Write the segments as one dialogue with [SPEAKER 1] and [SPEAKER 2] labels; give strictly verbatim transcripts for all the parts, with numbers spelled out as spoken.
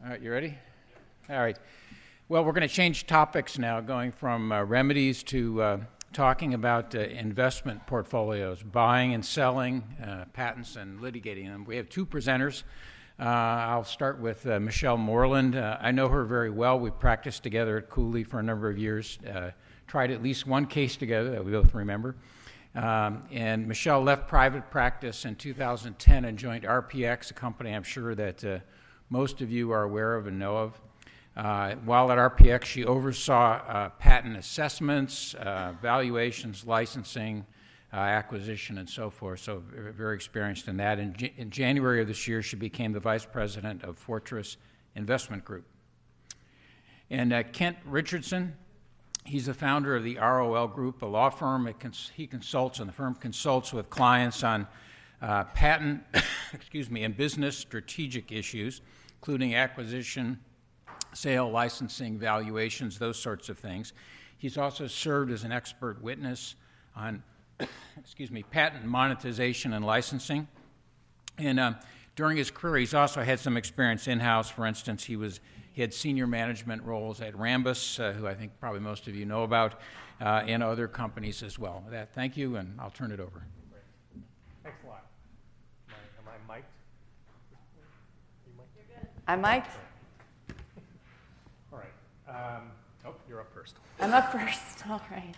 [SPEAKER 1] All right, you ready? All right. Well, we're going to change topics now, going from uh, remedies to uh, talking about uh, investment portfolios, buying and selling uh, patents and litigating them. We have two presenters. Uh, I'll start with uh, Michelle Moreland. Uh, I know her very well. We've practiced together at Cooley for a number of years, uh, tried at least one case together that we both remember. Um, and Michelle left private practice in two thousand ten and joined R P X, a company I'm sure that uh, most of you are aware of and know of. Uh, while at R P X, she oversaw uh, patent assessments, uh, valuations, licensing, uh, acquisition, and so forth, so very experienced in that. In, J- in January of this year, she became the vice president of Fortress Investment Group. And uh, Kent Richardson, he's the founder of the R O L Group, a law firm. It cons- he consults, and the firm consults with clients on uh, patent, excuse me, and business strategic issues, including acquisition, sale, licensing, valuations, those sorts of things. He's also served as an expert witness on, excuse me, patent monetization and licensing. And uh, during his career, he's also had some experience in-house. For instance, he was he had senior management roles at Rambus, uh, who I think probably most of you know about, uh, and other companies as well. With that, thank you, and I'll turn it over.
[SPEAKER 2] Great. Thanks a lot. Am I, am I mic'd? You mic'd?
[SPEAKER 3] You're good. I'm mic'd.
[SPEAKER 2] All right. Um, oh, you're up first.
[SPEAKER 3] I'm up first. All right.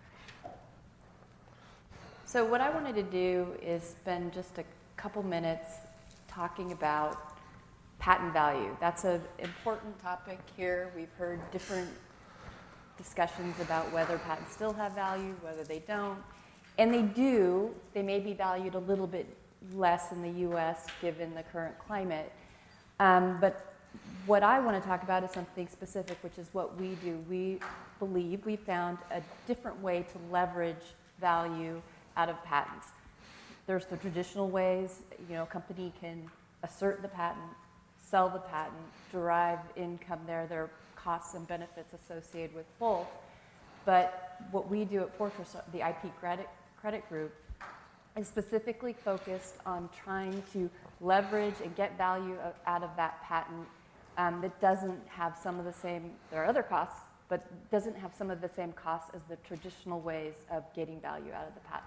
[SPEAKER 3] So what I wanted to do is spend just a couple minutes talking about patent value. That's an important topic here. We've heard different discussions about whether patents still have value, whether they don't. And they do. They may be valued a little bit less in the U S given the current climate. Um, but what I want to talk about is something specific, which is what we do. We believe we found a different way to leverage value out of patents. There's the traditional ways, you know, a company can assert the patent, sell the patent, derive income there. There are costs and benefits associated with both. But what we do at Fortress, the I P Credit, Credit Group, is specifically focused on trying to leverage and get value out of that patent um, that doesn't have some of the same, there are other costs, but doesn't have some of the same costs as the traditional ways of getting value out of the patent.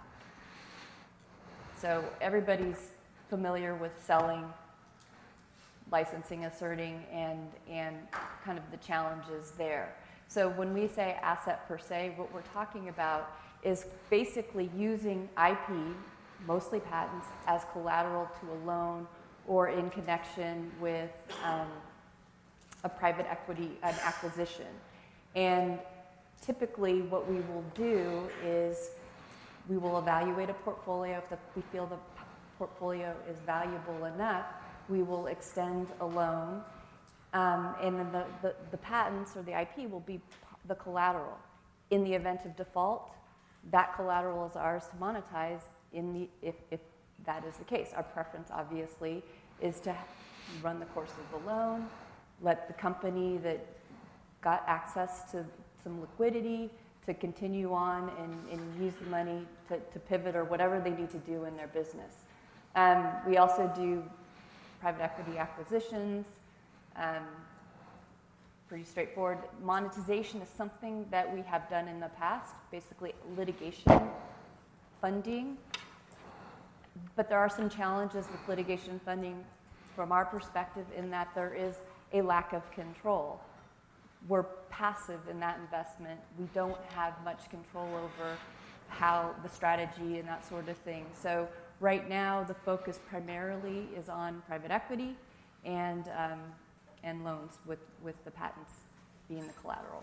[SPEAKER 3] So everybody's familiar with selling, licensing, asserting, and, and kind of the challenges there. So when we say asset per se, what we're talking about is basically using I P, mostly patents, as collateral to a loan or in connection with um, a private equity, an acquisition. And typically what we will do is we will evaluate a portfolio. If the, we feel the portfolio is valuable enough, we will extend a loan, um, and then the, the, the patents or the I P will be the collateral. In the event of default, that collateral is ours to monetize in the, if, if that is the case. Our preference, obviously, is to run the course of the loan, let the company that got access to some liquidity to continue on and, and use the money to, to pivot or whatever they need to do in their business. Um, we also do private equity acquisitions, um, pretty straightforward. Monetization is something that we have done in the past, basically litigation funding. But there are some challenges with litigation funding from our perspective in that there is a lack of control. We're passive in that investment. We don't have much control over how the strategy and that sort of thing. So right now, the focus primarily is on private equity and um, and loans with, with the patents being the collateral.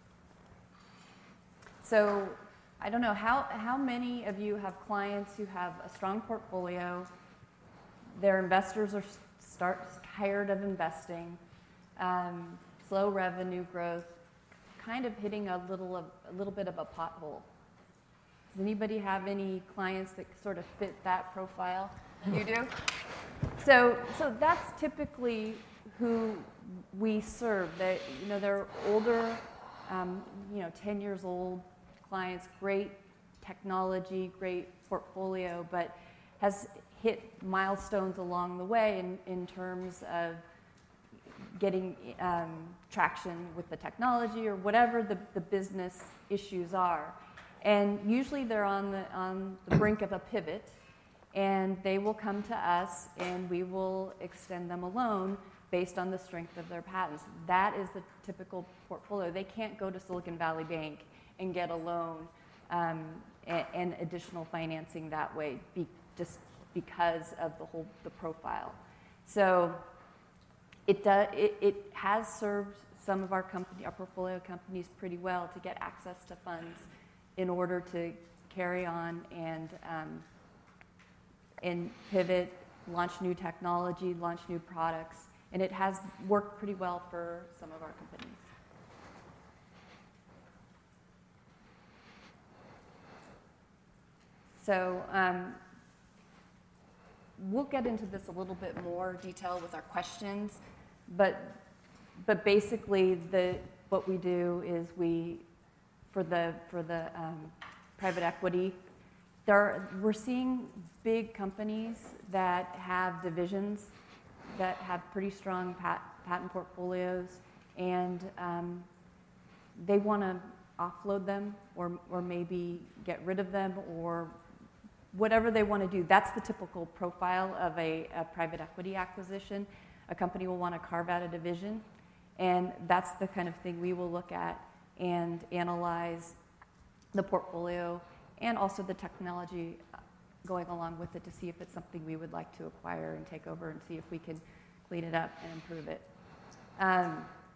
[SPEAKER 3] So I don't know, how, how many of you have clients who have a strong portfolio, their investors are start tired of investing, um, slow revenue growth, kind of hitting a little of, a little bit of a pothole? Does anybody have any clients that sort of fit that profile? You do? So, so that's typically who we serve. They, you know, they're older, um, you know, ten years old clients, great technology, great portfolio, but has hit milestones along the way in, in terms of getting um, traction with the technology or whatever the, the business issues are. And usually they're on the, on the brink of a pivot, and they will come to us and we will extend them a loan based on the strength of their patents. That is the typical portfolio. They can't go to Silicon Valley Bank and get a loan um, and, and additional financing that way, be, just because of the whole the profile. So it, does, it, it has served some of our company, our portfolio companies pretty well to get access to funds in order to carry on and um, and pivot, launch new technology, launch new products, and it has worked pretty well for some of our companies. So um, we'll get into this a little bit more detail with our questions, but but basically the what we do is we for the for the um, private equity, there are, we're seeing big companies that have divisions that have pretty strong pat, patent portfolios, and um, they want to offload them or or maybe get rid of them or whatever they want to do. That's the typical profile of a, a private equity acquisition. A company will want to carve out a division, and that's the kind of thing we will look at and analyze the portfolio and also the technology going along with it to see if it's something we would like to acquire and take over and see if we can clean it up and improve it. Um,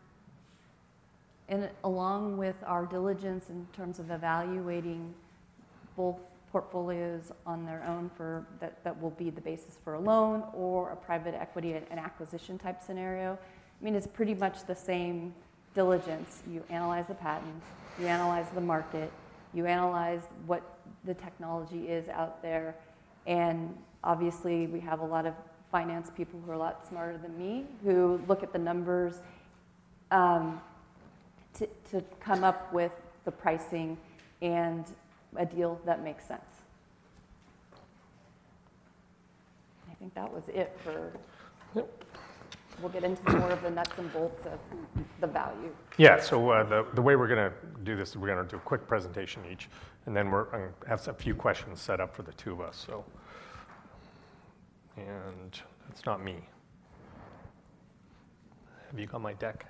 [SPEAKER 3] and along with our diligence in terms of evaluating both portfolios on their own for that, that will be the basis for a loan or a private equity and acquisition type scenario. I mean, it's pretty much the same diligence. You analyze the patents, you analyze the market, you analyze what the technology is out there, and obviously we have a lot of finance people who are a lot smarter than me who look at the numbers um, to, to come up with the pricing and a deal that makes sense. I think that was it for,
[SPEAKER 2] Yep.
[SPEAKER 3] We'll get into more of the nuts and bolts of the value.
[SPEAKER 2] Yeah, so uh, the, the way we're going to do this is we're going to do a quick presentation each, and then we're going to have a few questions set up for the two of us. So, and that's not me. Have you got my deck?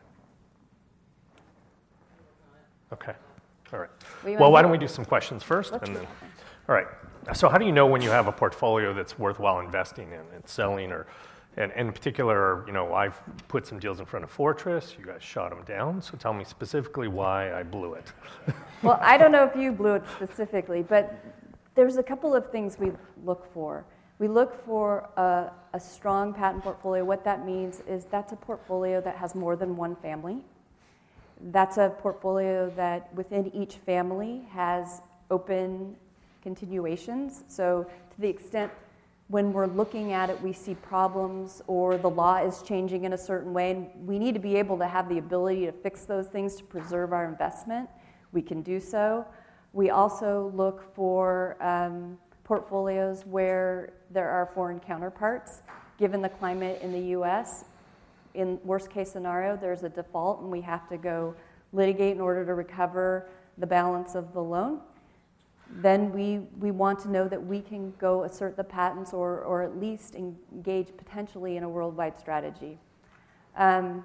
[SPEAKER 2] Okay. All right.
[SPEAKER 3] Well,
[SPEAKER 2] Well, why
[SPEAKER 3] do-
[SPEAKER 2] don't we do some questions first,
[SPEAKER 3] Let's
[SPEAKER 2] and
[SPEAKER 3] do
[SPEAKER 2] then.
[SPEAKER 3] that.
[SPEAKER 2] All right. So, how do you know when you have a portfolio that's worthwhile investing in and selling, or, and in particular, you know, I've put some deals in front of Fortress. You guys shot them down. So, tell me specifically why I blew it.
[SPEAKER 3] Well, I don't know if you blew it specifically, but there's a couple of things we look for. We look for a, a strong patent portfolio. What that means is that's a portfolio that has more than one family. That's a portfolio that within each family has open continuations. So to the extent when we're looking at it, we see problems or the law is changing in a certain way, and we need to be able to have the ability to fix those things to preserve our investment, we can do so. We also look for um, portfolios where there are foreign counterparts. Given the climate in the U S, in worst case scenario, there's a default and we have to go litigate in order to recover the balance of the loan. Then we, we want to know that we can go assert the patents or, or at least engage potentially in a worldwide strategy. Um,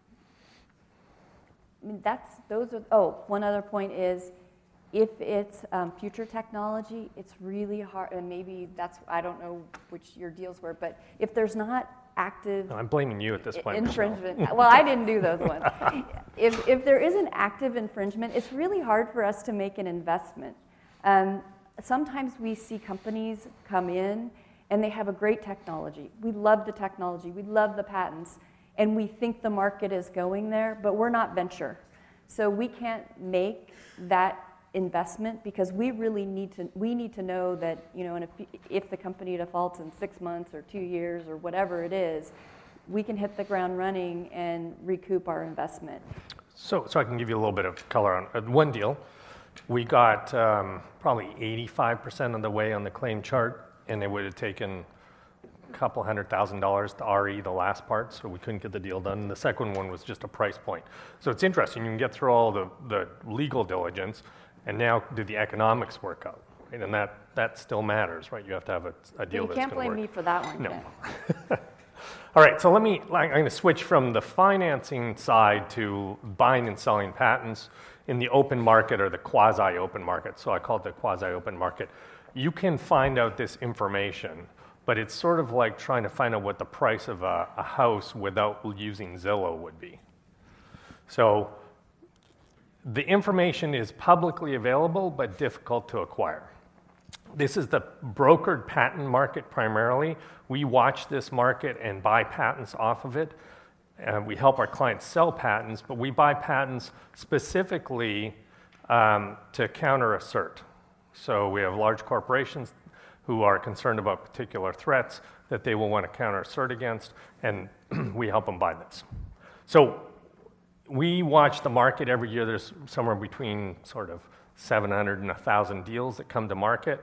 [SPEAKER 3] I mean, that's, those are, oh, one other point is if it's um, future technology, it's really hard, and maybe that's, I don't know which your deals were, but if there's not active
[SPEAKER 2] No, I'm blaming you at this point.
[SPEAKER 3] infringement, well, I didn't do those ones. If, if there is an active infringement, it's really hard for us to make an investment. Um, sometimes we see companies come in and they have a great technology. We love the technology, we love the patents, and we think the market is going there, but we're not venture. So we can't make that investment because we really need to, we need to know that, you know, and if, if the company defaults in six months or two years or whatever it is, we can hit the ground running and recoup our investment.
[SPEAKER 2] So, so I can give you a little bit of color on uh, one deal. We got um, probably eighty-five percent of the way on the claim chart, and it would have taken couple hundred thousand dollars to R E, the last part, so we couldn't get the deal done. And the second one was just a price point. So it's interesting. You can get through all the, the legal diligence, and now do the economics work out? Right? And that, that still matters, right? You have to have a, a deal
[SPEAKER 3] you
[SPEAKER 2] that's going to work.
[SPEAKER 3] can't blame me for that one.
[SPEAKER 2] No.
[SPEAKER 3] Ken.
[SPEAKER 2] All right, so let me, I'm going to switch from the financing side to buying and selling patents in the open market or the quasi-open market. So I call it the quasi-open market. You can find out this information, but it's sort of like trying to find out what the price of a, a house without using Zillow would be. So the information is publicly available, but difficult to acquire. This is the brokered patent market primarily. We watch this market and buy patents off of it. And we help our clients sell patents, but we buy patents specifically um, to counter assert. So we have large corporations who are concerned about particular threats that they will want to counter assert against, and we help them buy this. So we watch the market every year. There's somewhere between sort of seven hundred and one thousand deals that come to market.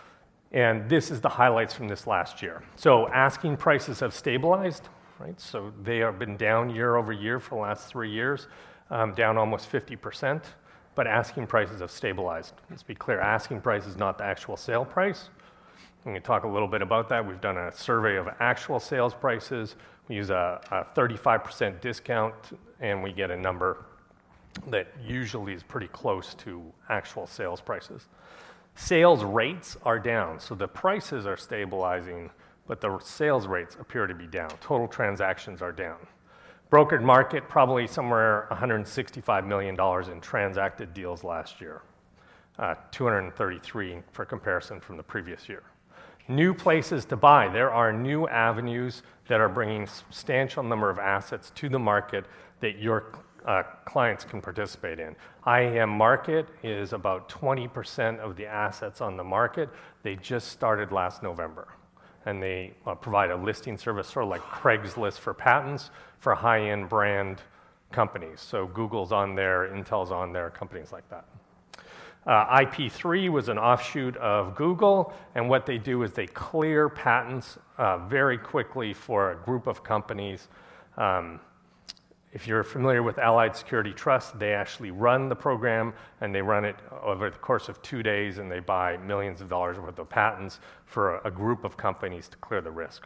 [SPEAKER 2] And this is the highlights from this last year. So asking prices have stabilized, right? So they have been down year over year for the last three years, um, down almost fifty percent, but asking prices have stabilized. Let's be clear, asking price is not the actual sale price. We can talk a little bit about that. We've done a survey of actual sales prices. We use a, a thirty-five percent discount, and we get a number that usually is pretty close to actual sales prices. Sales rates are down, so the prices are stabilizing, but the sales rates appear to be down. Total transactions are down. Brokered market, probably somewhere one hundred sixty-five million dollars in transacted deals last year, uh, two hundred thirty-three for comparison from the previous year. New places to buy. There are new avenues that are bringing a substantial number of assets to the market that your uh, clients can participate in. I A M Market is about twenty percent of the assets on the market. They just started last November. And they uh, provide a listing service, sort of like Craigslist for patents, for high-end brand companies. So Google's on there, Intel's on there, companies like that. Uh, I P three was an offshoot of Google, and what they do is they clear patents uh, very quickly for a group of companies. Um, if you're familiar with Allied Security Trust, they actually run the program, and they run it over the course of two days, and they buy millions of dollars worth of patents for a, a group of companies to clear the risk.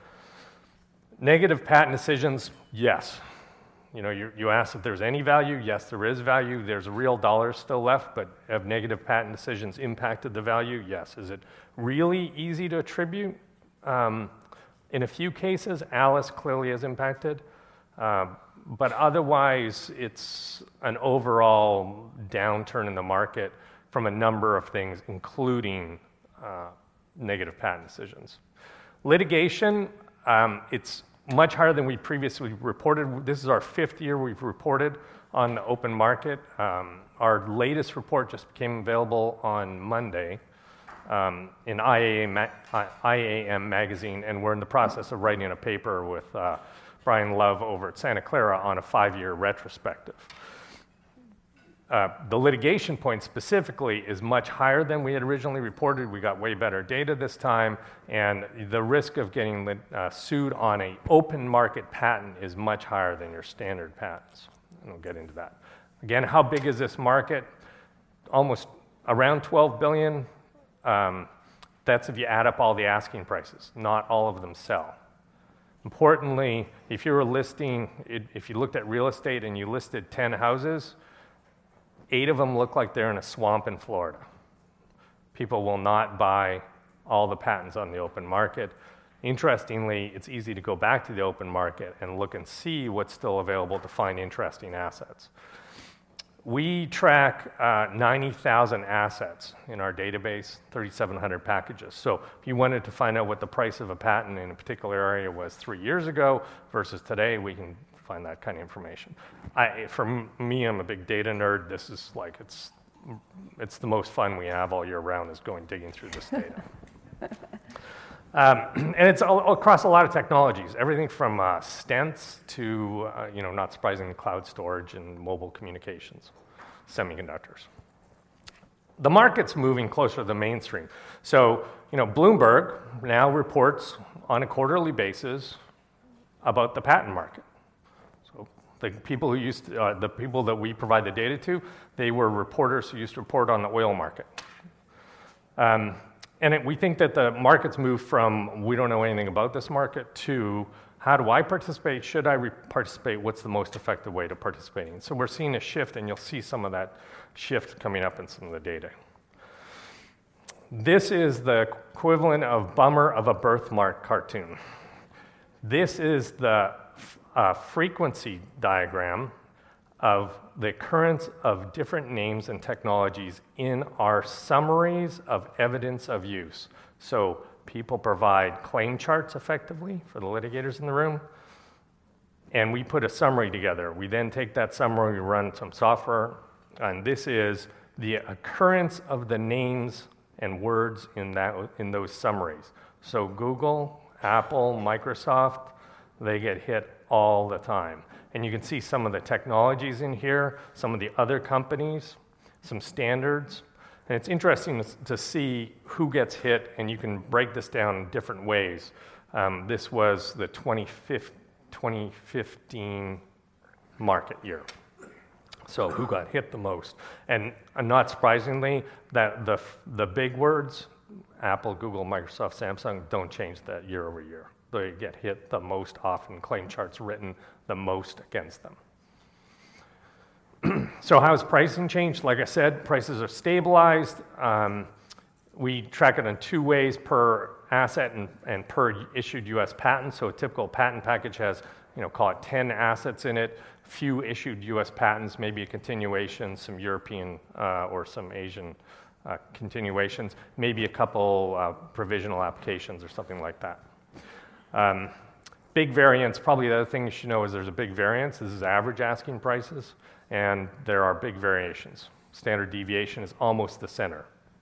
[SPEAKER 2] Negative patent decisions, yes. You know, you, you asked if there's any value. Yes, there is value. There's real dollars still left, but have negative patent decisions impacted the value? Yes. Is it really easy to attribute? Um, in a few cases, Alice clearly is impacted, uh, but otherwise, it's an overall downturn in the market from a number of things, including uh, negative patent decisions. Litigation, um, it's much higher than we previously reported. This is our fifth year we've reported on the open market. Um, our latest report just became available on Monday um, in I A M, I A M magazine, and we're in the process of writing a paper with uh, Brian Love over at Santa Clara on a five-year retrospective. Uh, the litigation point specifically is much higher than we had originally reported. We got way better data this time, and the risk of getting uh, sued on an open market patent is much higher than your standard patents. And we'll get into that. Again, how big is this market? Almost around twelve billion dollars. Um, that's if you add up all the asking prices. Not all of them sell. Importantly, if you were listing, if you looked at real estate and you listed ten houses, eight of them look like they're in a swamp in Florida. People will not buy all the patents on the open market. Interestingly, it's easy to go back to the open market and look and see what's still available to find interesting assets. We track uh, ninety thousand assets in our database, thirty-seven hundred packages. So if you wanted to find out what the price of a patent in a particular area was three years ago versus today, we can find that kind of information. I, for me, I'm a big data nerd. This is like, it's, it's the most fun we have all year round is going digging through this data. um, and it's all, across a lot of technologies, everything from uh, stents to, uh, you know, not surprisingly, cloud storage and mobile communications, semiconductors. The market's moving closer to the mainstream. So, you know, Bloomberg now reports on a quarterly basis about the patent market. So the people who used to, uh, the people that we provide the data to, they were reporters who used to report on the oil market. Um, and it, we think that the market's moved from we don't know anything about this market to how do I participate? Should I re- participate? What's the most effective way to participating? So we're seeing a shift, and you'll see some of that shift coming up in some of the data. This is the equivalent of bummer of a birthmark cartoon. This is the uh, frequency diagram of the occurrence of different names and technologies in our summaries of evidence of use. So people provide claim charts effectively for the litigators in the room, and we put a summary together. We then take that summary, we run some software, and this is the occurrence of the names and words in that in those summaries. So Google, Apple, Microsoft, they get hit all the time. And you can see some of the technologies in here, some of the other companies, some standards. And it's interesting to see who gets hit, and you can break this down in different ways. Um, this was the twenty fifteen market year. So who got hit the most? And uh, not surprisingly, that the, the big words, Apple, Google, Microsoft, Samsung, don't change that year over year. They get hit the most often, claim charts written the most against them. So how has pricing changed? Like I said, prices are stabilized. Um, we track it in two ways, per asset and, and per issued U S patent. So a typical patent package has, you know, call it ten assets in it, few issued U S patents, maybe a continuation, some European uh, or some Asian uh, continuations, maybe a couple uh, provisional applications or something like that. Um, big variance, probably the other thing you should know is there's a big variance. This is average asking prices, and there are big variations. Standard deviation is almost the center.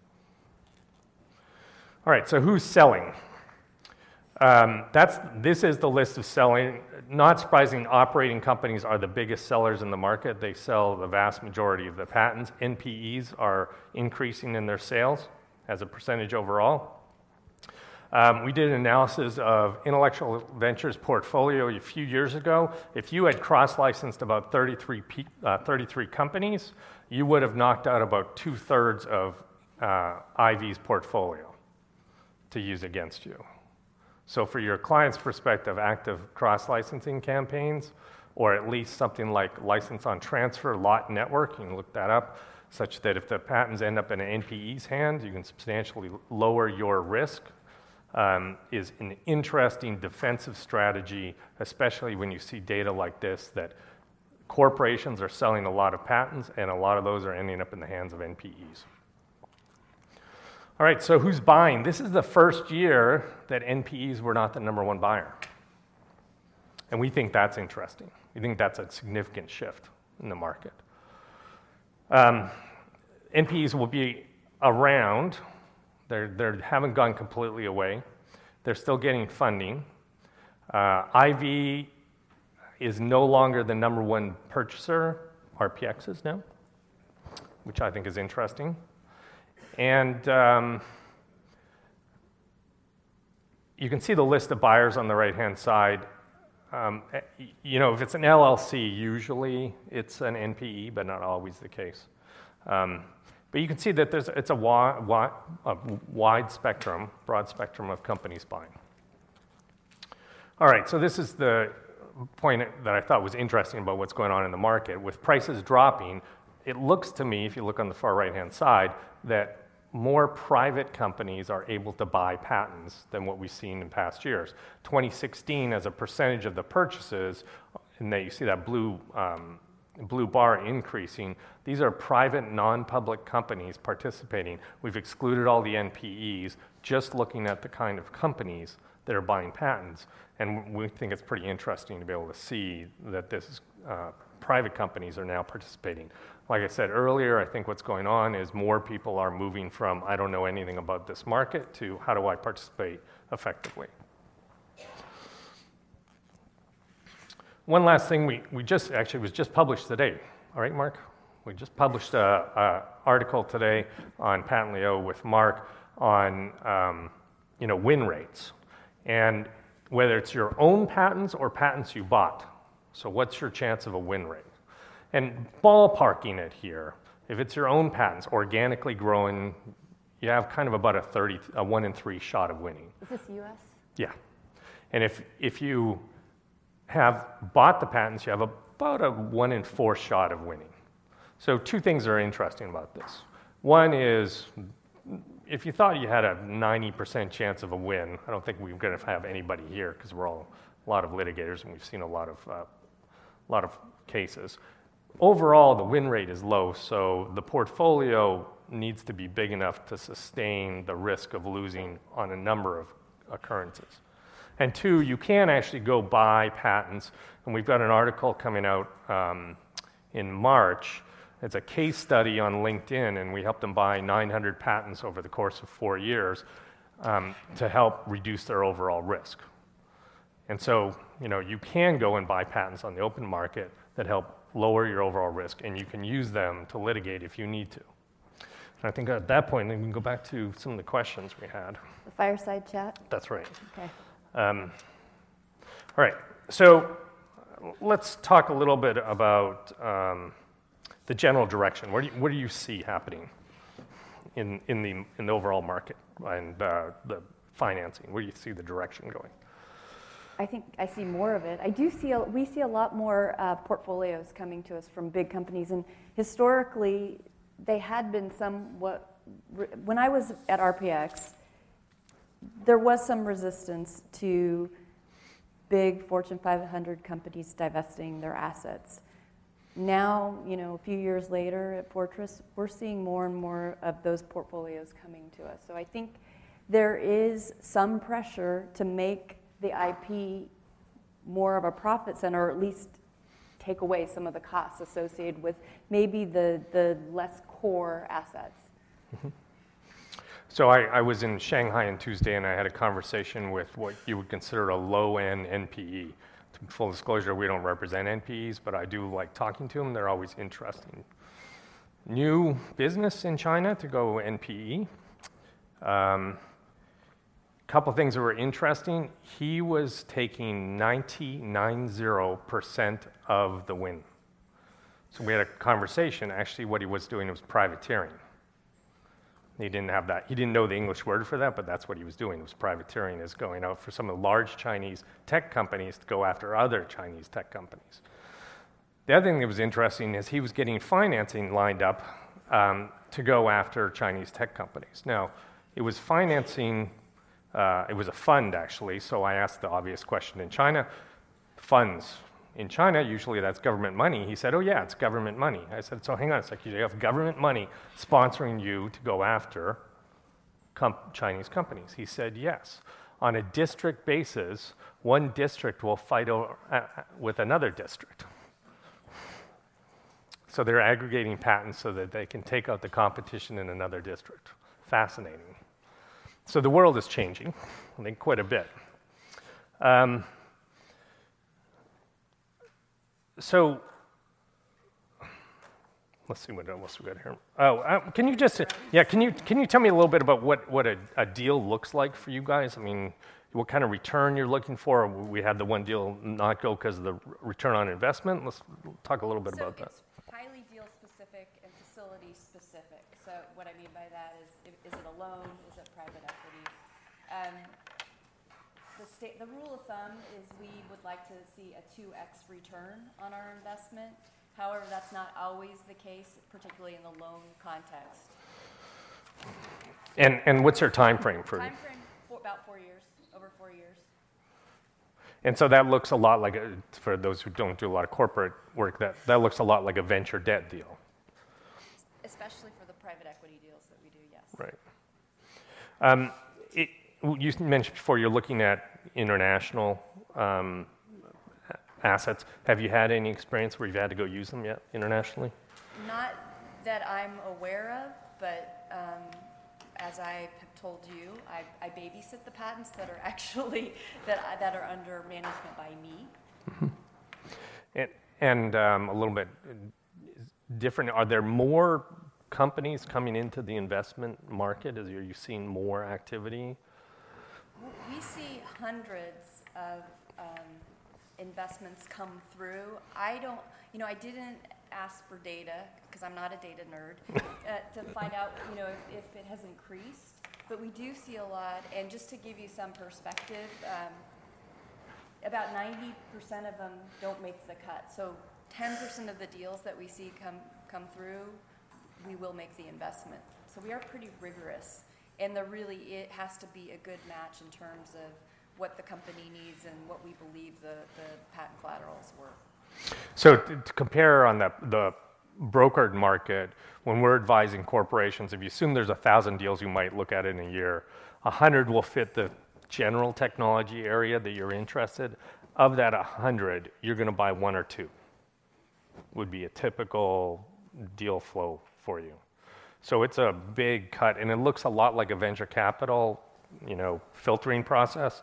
[SPEAKER 2] All right, so who's selling? Um, that's, this is the list of selling. Not surprising, operating companies are the biggest sellers in the market. They sell the vast majority of the patents. N P Es are increasing in their sales as a percentage overall. Um, we did an analysis of Intellectual Ventures portfolio a few years ago. If you had cross-licensed about thirty-three, uh, thirty-three companies, you would have knocked out about two-thirds of uh, I V's portfolio to use against you. So for your client's perspective, active cross-licensing campaigns, or at least something like license on transfer, lot network, you can look that up, such that if the patents end up in an N P E's hand, you can substantially lower your risk, um, is an interesting defensive strategy, especially when you see data like this, that corporations are selling a lot of patents, and a lot of those are ending up in the hands of N P Es. All right, so who's buying? This is the first year that N P Es were not the number one buyer. And we think that's interesting. We think that's a significant shift in the market. Um, N P Es will be around. They're, they haven't gone completely away. They're still getting funding. Uh, I V is no longer the number one purchaser. R P X is now, which I think is interesting. And um, you can see the list of buyers on the right-hand side. Um, you know, if it's an L L C, usually it's an N P E, but not always the case. Um, but you can see that there's, it's a wide, wide, a wide spectrum, broad spectrum of companies buying. All right, so this is the point that I thought was interesting about what's going on in the market. With prices dropping, it looks to me, if you look on the far right-hand side, that more private companies are able to buy patents than what we've seen in past years. twenty sixteen, as a percentage of the purchases, and that you see that blue, um, blue bar increasing, these are private, non-public companies participating. We've excluded all the N P Es, just looking at the kind of companies that are buying patents, and we think it's pretty interesting to be able to see that this uh, private companies are now participating. Like I said earlier, I think what's going on is more people are moving from I don't know anything about this market to how do I participate effectively. One last thing, we, we just actually was just published today. All right, Mark? We just published an article today on Patentleo with Mark on um, you know, win rates. And whether it's your own patents or patents you bought. So what's your chance of a win rate? And ballparking it here, if it's your own patents, organically growing, you have kind of about a thirty, a one in three shot of winning.
[SPEAKER 3] Is this U S?
[SPEAKER 2] Yeah. And if, if you have bought the patents, you have about a one in four shot of winning. So two things are interesting about this. One is, if you thought you had a ninety percent chance of a win, I don't think we're going to have anybody here because we're all a lot of litigators and we've seen a lot of, uh, lot of cases. Overall, the win rate is low, so the portfolio needs to be big enough to sustain the risk of losing on a number of occurrences. And two, you can actually go buy patents, and we've got an article coming out um, in March. It's a case study on LinkedIn, and we helped them buy nine hundred patents over the course of four years um, to help reduce their overall risk. And so, you know, you can go and buy patents on the open market that help lower your overall risk, and you can use them to litigate if you need to. And I think at that point, we can go back to some of the questions we had.
[SPEAKER 3] The fireside chat?
[SPEAKER 2] That's right.
[SPEAKER 3] Okay.
[SPEAKER 2] Um, all right, so let's talk a little bit about um, the general direction. What do you, what do you see happening in, in, the, in the overall market and uh, the financing? Where do you see the direction going?
[SPEAKER 3] I think I see more of it. I do see, a, we see a lot more uh, portfolios coming to us from big companies, and historically, they had been somewhat, when I was at R P X, there was some resistance to big Fortune five hundred companies divesting their assets. Now, you know, a few years later at Fortress, we're seeing more and more of those portfolios coming to us. So I think there is some pressure to make the I P more of a profit center, or at least take away some of the costs associated with maybe the, the less core assets.
[SPEAKER 2] Mm-hmm. So I, I was in Shanghai on Tuesday, and I had a conversation with what you would consider a low-end N P E. Full disclosure, we don't represent N P Es, but I do like talking to them. They're always interesting. New business in China to go N P E. Um, couple things that were interesting. He was taking ninety-nine percent of the win. So we had a conversation. Actually, what he was doing was privateering. He didn't have that. He didn't know the English word for that, but that's what he was doing. It was privateering, is going out for some of the large Chinese tech companies to go after other Chinese tech companies. The other thing that was interesting is he was getting financing lined up um, to go after Chinese tech companies. Now, it was financing, uh, it was a fund actually, so I asked the obvious question in China, funds. In China, usually that's government money. He said, oh yeah, it's government money. I said, so hang on a second, you have government money sponsoring you to go after com- Chinese companies. He said, yes. On a district basis, one district will fight over, uh, with another district. So they're aggregating patents so that they can take out the competition in another district. Fascinating. So the world is changing, I think, quite a bit. Um, So, let's see what else we got here. Oh, uh, can you just, uh, yeah, can you can you tell me a little bit about what, what a, a deal looks like for you guys? I mean, what kind of return you're looking for? We had the one deal not go because of the return on investment. Let's talk a little bit
[SPEAKER 3] so
[SPEAKER 2] about that.
[SPEAKER 3] It's highly deal specific and facility specific. So what I mean by that is, is it a loan? Is it private equity? Um, The, state, the rule of thumb is we would like to see a two X return on our investment. However, that's not always the case, particularly in the loan context.
[SPEAKER 2] And and what's your time frame for?
[SPEAKER 3] Time frame for about four years, over four years.
[SPEAKER 2] And so that looks a lot like, a, for those who don't do a lot of corporate work, that, that looks a lot like a venture debt deal.
[SPEAKER 3] Especially for the private equity deals that we do, yes.
[SPEAKER 2] Right. Um, it, You mentioned before you're looking at international um, assets. Have you had any experience where you've had to go use them yet internationally?
[SPEAKER 3] Not that I'm aware of, but um, as I have told you, I, I babysit the patents that are actually that that are under management by me.
[SPEAKER 2] Mm-hmm. And, and um, a little bit different. Are there more companies coming into the investment market? Are you seeing more activity?
[SPEAKER 3] We see hundreds of um, investments come through. I don't, you know, I didn't ask for data because I'm not a data nerd uh, to find out, you know, if, if it has increased. But we do see a lot, and just to give you some perspective, um, about ninety percent of them don't make the cut. So ten percent of the deals that we see come come through, we will make the investment. So we are pretty rigorous, and there really it has to be a good match in terms of what the company needs and what we believe the, the patent collateral is worth.
[SPEAKER 2] So to, to compare on the, the brokered market, when we're advising corporations, if you assume there's a thousand deals you might look at in a year, a hundred will fit the general technology area that you're interested. Of that a hundred, you're going to buy one or two. Would be a typical deal flow for you. So it's a big cut, and it looks a lot like a venture capital, you know, filtering process.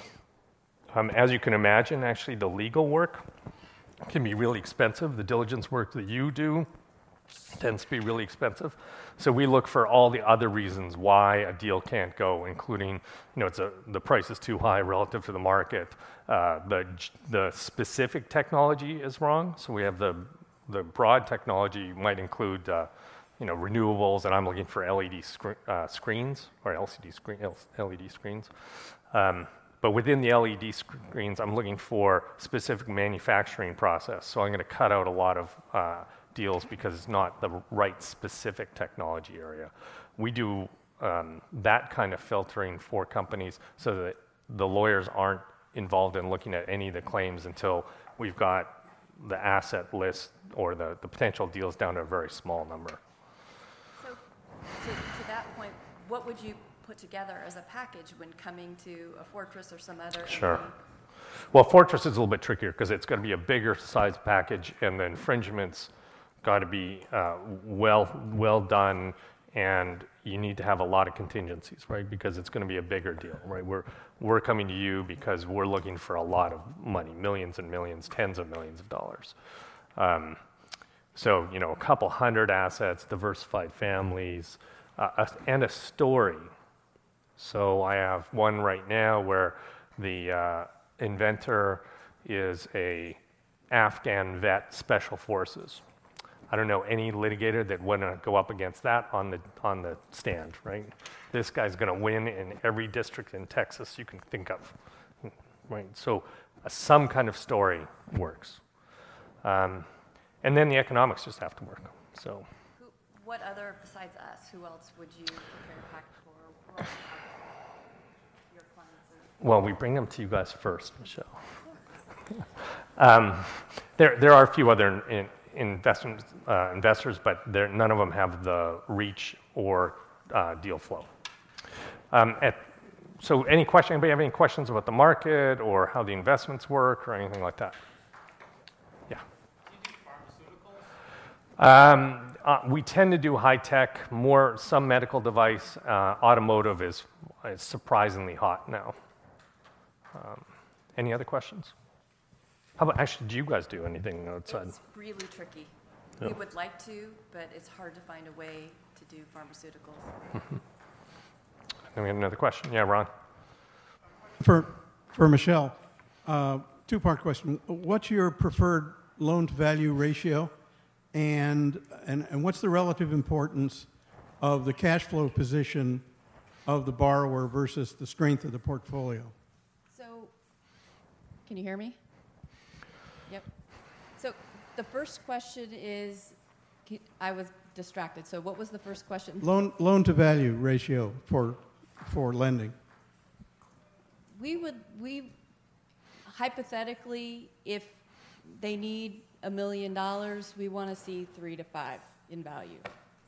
[SPEAKER 2] Um, as you can imagine, actually, the legal work can be really expensive. The diligence work that you do tends to be really expensive. So we look for all the other reasons why a deal can't go, including, you know, it's a, the price is too high relative to the market. Uh, the the specific technology is wrong. So we have the the broad technology might include, uh, you know, renewables, and I'm looking for L E D scre- uh, screens or L C D screen L E D screens. Um, But within the L E D screens, I'm looking for specific manufacturing process. So I'm going to cut out a lot of uh, deals because it's not the right specific technology area. We do um, that kind of filtering for companies so that the lawyers aren't involved in looking at any of the claims until we've got the asset list or the, the potential deals down to a very small number.
[SPEAKER 3] So to, to that point, what would you put together as a package when coming to a Fortress or some other?
[SPEAKER 2] Sure. Well, Fortress is a little bit trickier because it's going to be a bigger size package, and the infringements got to be uh, well well done, and you need to have a lot of contingencies, right? Because it's going to be a bigger deal, right? We're we're coming to you because we're looking for a lot of money, millions and millions, tens of millions of dollars. Um, so you know, a couple hundred assets, diversified families, uh, a, and a story. So I have one right now where the uh, inventor is a Afghan vet, special forces. I don't know any litigator that wouldn't go up against that on the on the stand, right? This guy's going to win in every district in Texas you can think of, right? So uh, some kind of story works, um, and then the economics just have to work. So,
[SPEAKER 3] Who, what other besides us? Who else would you prepare a package for? Who else your clients are?
[SPEAKER 2] Well, we bring them to you guys first, Michelle. um, there, there are a few other in, investment, uh, investors, but none of them have the reach or uh, deal flow. Um, at, so, any question? Anybody have any questions about the market or how the investments work or anything like that? Yeah.
[SPEAKER 4] Do you do pharmaceuticals?
[SPEAKER 2] Um, uh, we tend to do high tech, more some medical device. Uh, automotive is, is surprisingly hot now. Um, any other questions? How about, actually, do you guys do anything outside?
[SPEAKER 3] It's really tricky.
[SPEAKER 2] Yeah.
[SPEAKER 3] We would like to, but it's hard to find a way to do pharmaceuticals.
[SPEAKER 2] And we have another question. Yeah, Ron.
[SPEAKER 5] For, for Michelle, uh, two-part question. What's your preferred loan-to-value ratio, and, and, and what's the relative importance of the cash flow position of the borrower versus the strength of the portfolio?
[SPEAKER 3] So, can you hear me? Yep. So the first question is, I was distracted. So what was the first question?
[SPEAKER 5] Loan, loan-to-value ratio for, for lending.
[SPEAKER 3] We would, we, hypothetically, if they need a million dollars, we want to see three to five in value.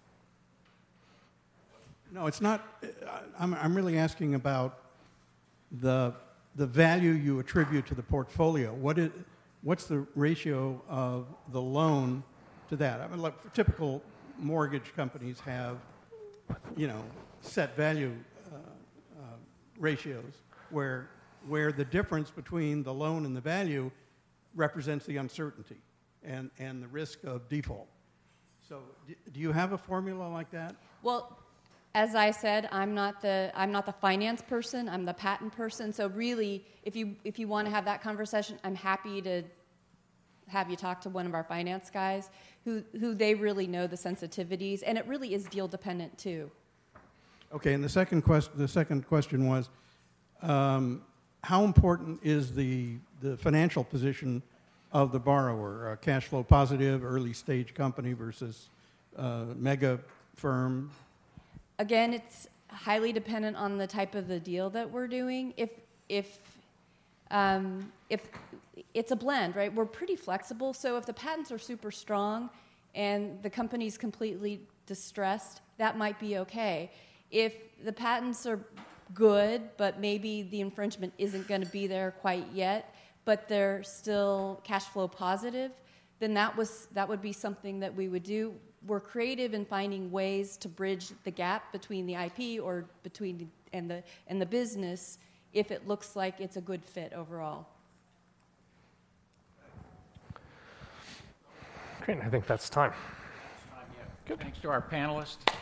[SPEAKER 5] No, it's not. I'm, I'm really asking about the, the value you attribute to the portfolio. What is, what's the ratio of the loan to that? I mean, like typical mortgage companies have, you know, set value uh, uh, ratios where, where the difference between the loan and the value represents the uncertainty and, and the risk of default. So do, do you have a formula like that?
[SPEAKER 3] Well, As I said, I'm not the I'm not the finance person. I'm the patent person. So really, if you if you want to have that conversation, I'm happy to have you talk to one of our finance guys who who they really know the sensitivities, and it really is deal dependent too.
[SPEAKER 5] Okay, and the second question, the second question was, um, how important is the the financial position of the borrower? A cash flow positive, early stage company versus uh, mega firm.
[SPEAKER 3] Again, it's highly dependent on the type of the deal that we're doing. If if um, if it's a blend, right? We're pretty flexible. So if the patents are super strong and the company's completely distressed, that might be okay. If the patents are good, but maybe the infringement isn't going to be there quite yet, but they're still cash flow positive, then that was that would be something that we would do. We're creative in finding ways to bridge the gap between the I P or between and the and the business if it looks like it's a good fit overall.
[SPEAKER 2] Great, I think that's time.
[SPEAKER 1] Good. Thanks to our panelists.